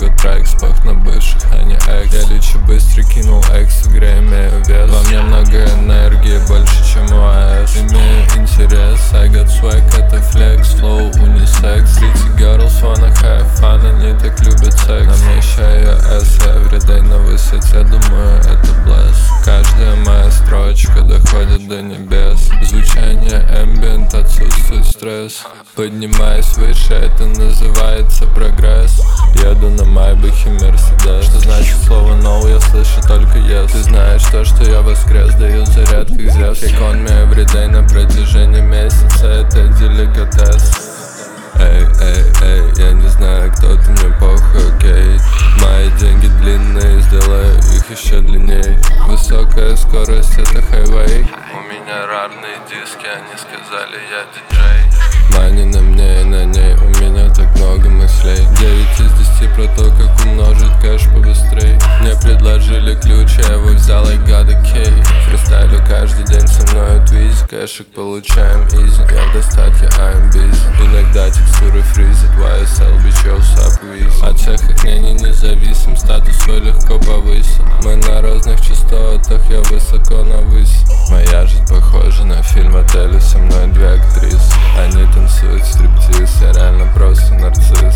got tracks, пах на бывших, а не экс. Я лечу быстро, кинул экс, в игре имею вес. Во мне много энергии, больше чем у АЭС. Имею интерес, I got swag, это флекс, flow, унисекс. Pretty girls wanna have fun, они так любят секс. На мне еще iOS, everyday на высоте, думаю, это bless. Каждая моя строчка доходит до небес. Звучание ambient, отсутствует стресс. Поднимаюсь выше, это называется прогресс. Еду на Майбахе Мерседес. Что значит слово no, я слышу только yes. Ты знаешь то, что я воскрес, даю заряд как Зевс. Take on me everyday на протяжении месяца, это деликатес. Эй, эй, эй, я не знаю, кто ты, мне похуй, окей. Мои деньги длинные, сделаю их еще длинней. Высокая скорость, это хайвей. У меня рарные диски, они сказали, я диджей. Мани на мне и на ней, у меня так много мыслей. 9 из 10 про то, как умножить кэш побыстрей. Мне предложили ключ, я его взял, I got a key. Фристайлю каждый день со мною твиз. Кэшек получаем изи, я в достатке, I'm busy. Иногда текстуры фризит, YSL, bitch, yo, sup, easy. От всех их мнений независим, статус свой легко повысил. Мы на разных частотах, я высоко навысь. Моя жизнь похожа на фильм «Отель», со мной две актрисы. Они танцуют стриптиз, я реально просто нарцисс.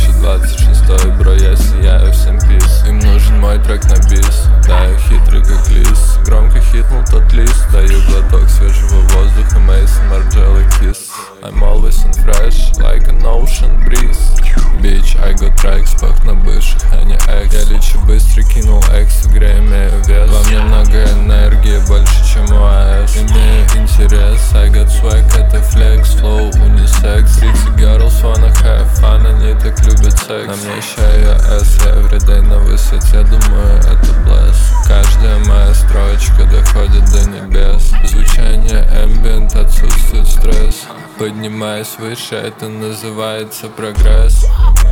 2026, бро, я сияю, всем пис. Им нужен мой трек на бис, да, я хитрый как лис. Громко хитнул тот лист, даю глоток свежего воздуха, Мейсон Марджелла Kiss. I'm always in fresh, like an ocean breeze. Bitch, I got tracks, пах на бывших, а не экс. Я лечу быстро, кинул экс, в игре имею вес. Во мне много энергии, больше чем у АЭС. Имею интерес, I got swag, это флекс, flow, унисекс. Pretty girls wanna have fun, они так любят секс. На мне еще iOS, everyday на высоте, думаю, это bless. Каждая моя строчка доходит до небес. Звучание ambient, отсутствует стресс. Поднимаюсь выше, это называется прогресс.